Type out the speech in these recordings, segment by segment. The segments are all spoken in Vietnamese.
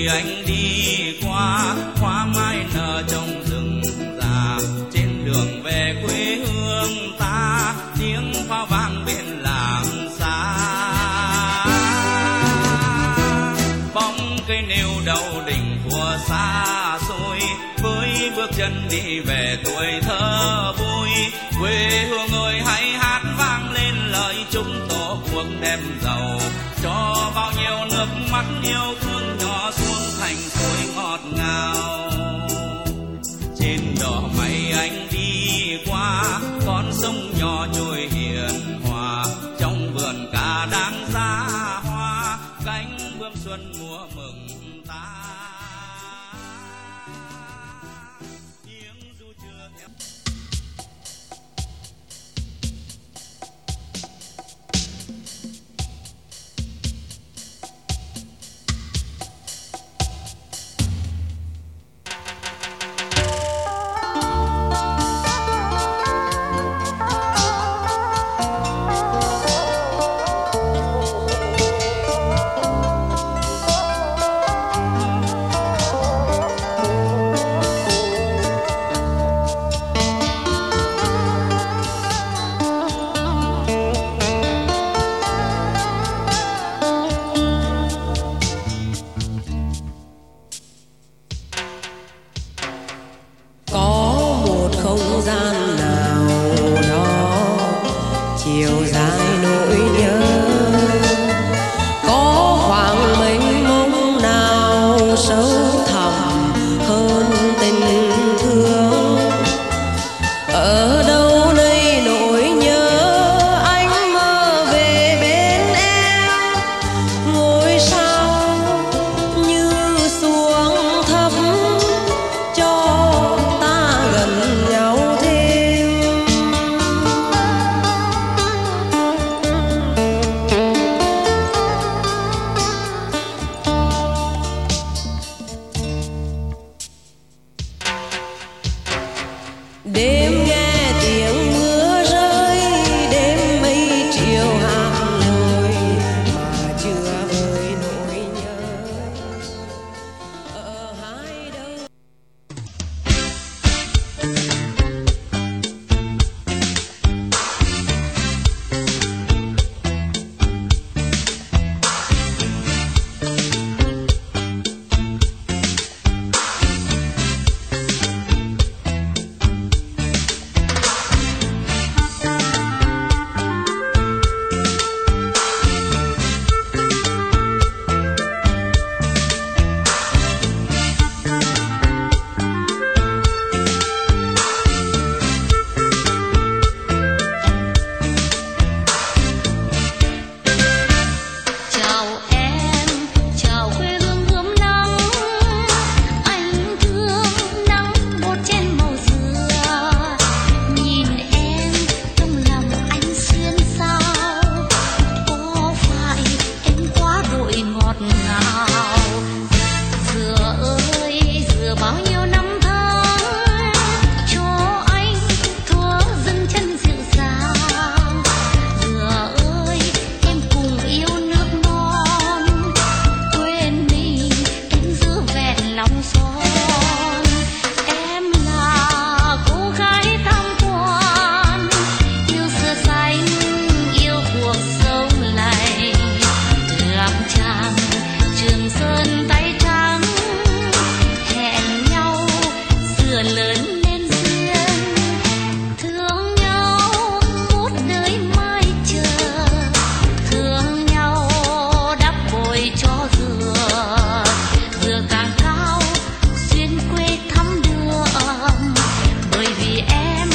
anh đi qua, hoa mai nở trong rừng già. Trên đường về quê hương ta, tiếng pháo vang bên làng xa. Bóng cây nêu đầu đỉnh của xa xôi, với bước chân đi về tuổi thơ vui. Quê hương ơi hãy hát vang lên lời chúc tổ quốc đem giàu, cho bao nhiêu nước mắt yêu thương nhỏ xuống thành suối ngọt ngào. Trên đò mây anh đi qua, con sông nhỏ trôi hiền hòa. Trong vườn cà đang ra hoa, cánh bướm xuân mùa mừng ta. Tiếng ru chưa theo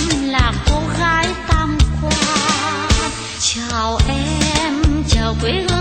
quê